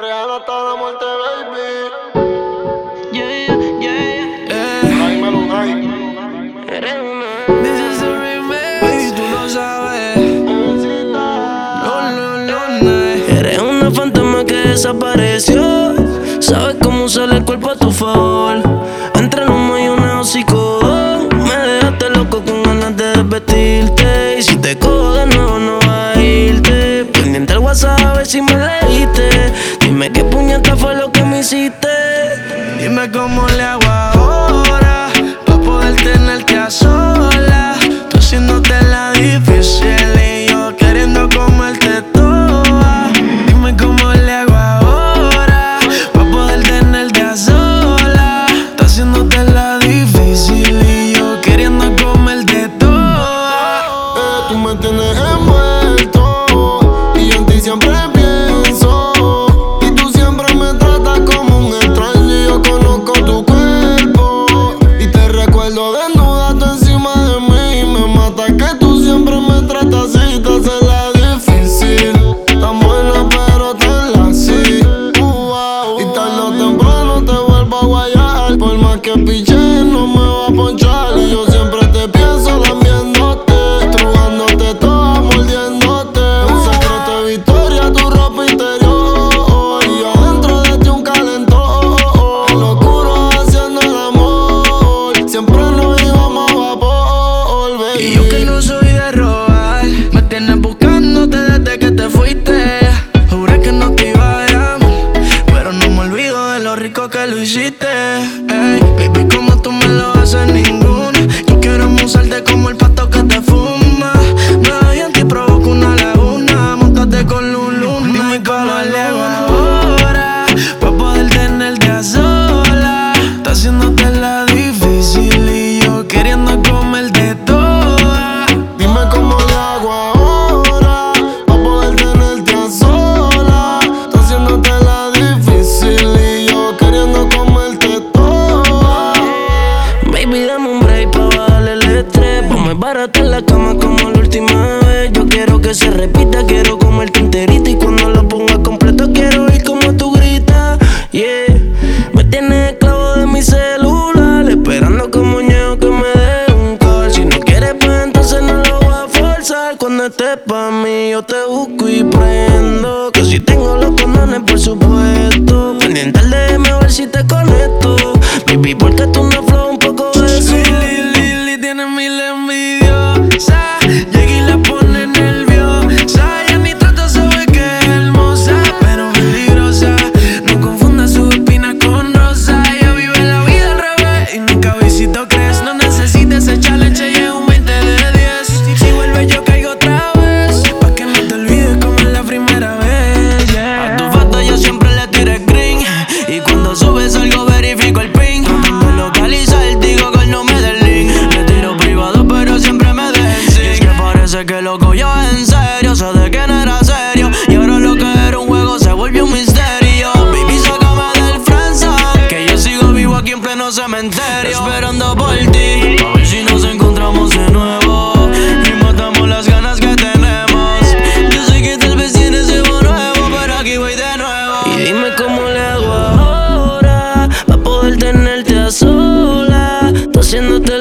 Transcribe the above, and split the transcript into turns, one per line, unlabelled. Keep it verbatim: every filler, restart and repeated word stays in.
Real hasta la muerte, baby.
Yeah, yeah, yeah.
Unai, Melunai.
Eres una. This is a remix. Baby, tú lo sabes. No, no, no, no. Eres una fantasma que desapareció. Sabes cómo usar el cuerpo a tu favor. Entre el humo y una hocicón. Me dejaste loco con ganas de desvestirte. Y si te cojo de nuevo no vas a irte. Pendiente al WhatsApp a ver si me leíste. Dime qué puñeta fue lo que me hiciste. Dime cómo le hago ahora pa' poder tenerte a solas. Tú haciéndote la difícil y yo queriendo comerte toda. Dime cómo le hago ahora pa' poder tenerte a solas. Tú haciéndote la difícil y yo queriendo comerte toda.
Eh, tú me tienes envuelto y yo en ti siempre pienso. Y tú siempre me tratas como un extraño y yo conozco tu cuerpo. Y te recuerdo desnuda tú encima de mí. Me mata que tú siempre me tratas así. Te haces la difícil, tan buena pero tan lasí. Uh, wow. Y tarde o temprano te vuelvo a guayar. Por más que piche no me va a ponchar. Y yo siempre te pienso lamiéndote, estrujándote toda, mordiéndote. Un secreto de victoria, tu ropa interior. Y yo adentro de ti un calentón. En lo oscuro haciendo el amor. Siempre nos íbamos a vapor, baby.
Y yo que no soy de robar, me tienes buscándote desde que te fuiste. Juré que no te iba a llamar, pero no me olvido de lo rico que lo hiciste. Ey, baby, como tú me lo haces ninguna. Yo quiero musarte como el pasto que te fuma. Me doy en ti, provoco una laguna. Móntate con Lun Luna. Dime cómo le hago ahora pa' poder tenerte a solas. Está haciéndote la difícil y yo queriendo comerte toda.
Dime cómo le hago ahora pa' poder tenerte a solas. Está haciéndote la difícil y yo queriendo comerte toda.
Baby, dame un break pa' bajarle el estrés. Vamos a baratar la cama como la última vez. Yo quiero que se repita, quiero comerte enterita. Y cuando lo ponga completo quiero oír como tú gritas. Yeah, me tienes esclavo de mi celular, esperando como muñeco que me dé un call. Si no quieres pues entonces no lo voy a forzar. Cuando estés pa' mí yo te busco y prendo. Que si tengo los condones por supuesto. Pendiente al D M a ver si te conecto. Baby, porque tú me flow un poco de eso. Lili, Lili, tiene mil envidiosas. Llega y la pone nerviosa. Ella ni trata, sabe que es hermosa, pero peligrosa. No confunda su espina con rosa. Ella vive la vida al revés y nunca visito crees. No necesitas echar leche y es un veinte de diez. Si vuelve yo caigo otra vez, pa' que no te olvides como en la primera vez. Yeah. A tu foto yo siempre le tiro el green. Y cuando subes algo verifico el ping. Tratando de localizar, digo que no me dé el link. Le tiro privado pero siempre me deja el zinc. Y es que parece que loco yo en serio. Sé de que no era serio y ahora lo que era un juego se volvió un misterio. Baby, sácame del friendzone, que yo sigo vivo aquí en pleno cementerio, esperando por ti, a ver si nos encontramos de nuevo y matamos las ganas que tenemos. Yo sé que tal vez tienes algo nuevo, pero aquí voy de nuevo. Y dime cómo le hago ahora pa' poder tenerte a solas. Tú haciéndote